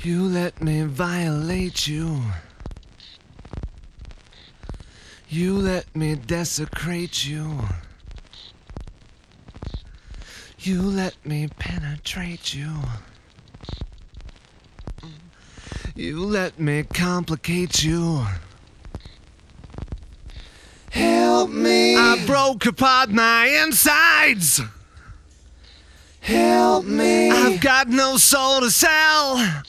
You let me violate you. You let me desecrate you. You let me penetrate you. You let me complicate you. Help me. I broke apart my insides. Help me. I've got no soul to sell.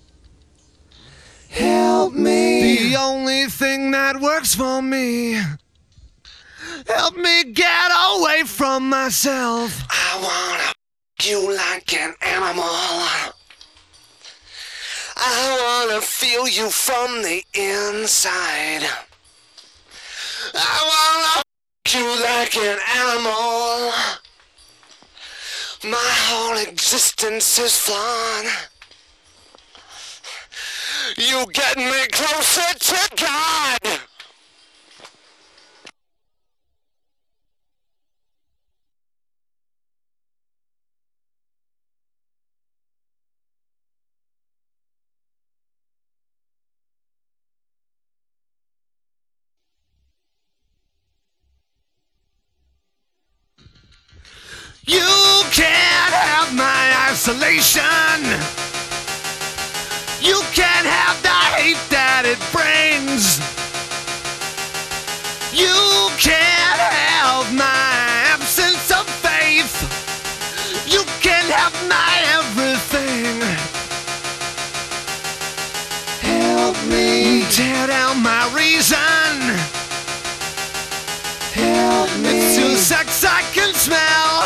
Help me. The only thing that works for me. Help me get away from myself. I wanna you like an animal. I wanna feel you from the inside. I wanna you like an animal. My whole existence is flawed. You get me closer to God. You can't have my isolation. You can't have the hate that it brings. You can't have my absence of faith. You can't have my everything. Help me. Tear down my reason. Help me. It's your sex I can smell.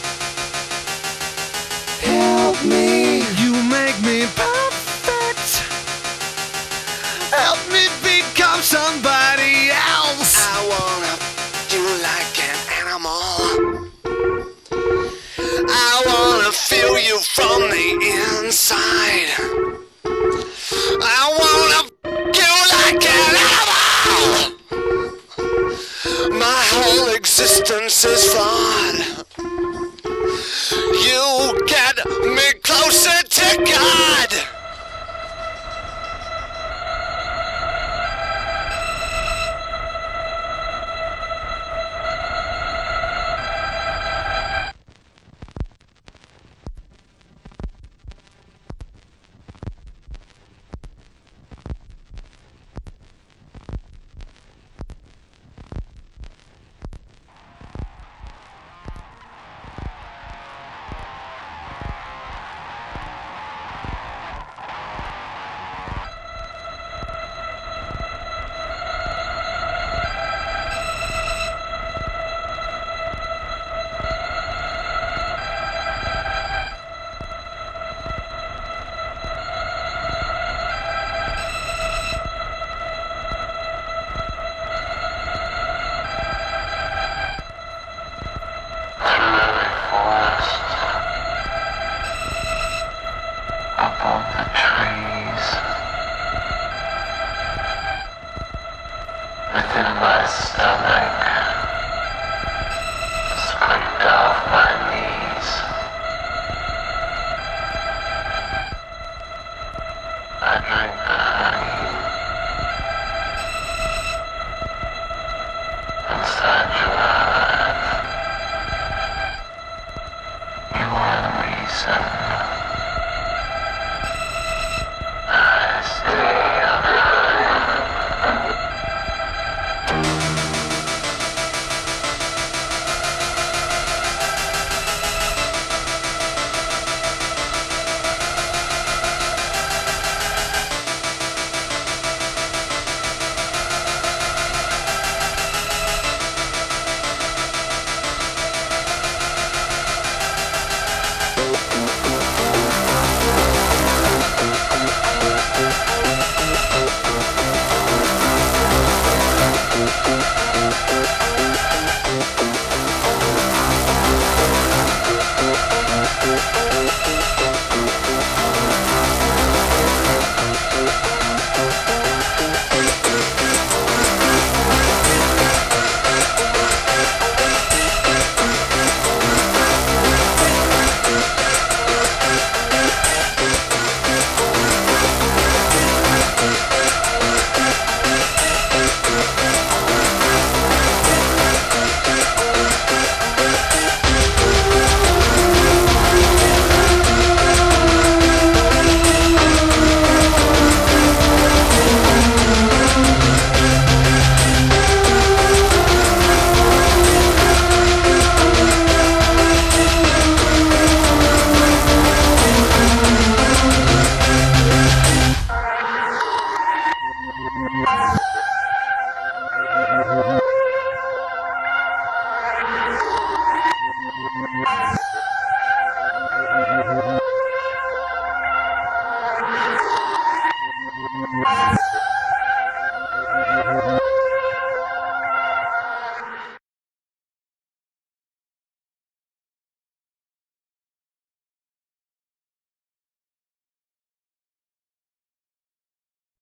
Help me. You make me perfect. Help me become somebody else. I wanna you like an animal. I wanna feel you from the inside. I wanna you like an animal. My whole existence is flawed. You get me closer to God.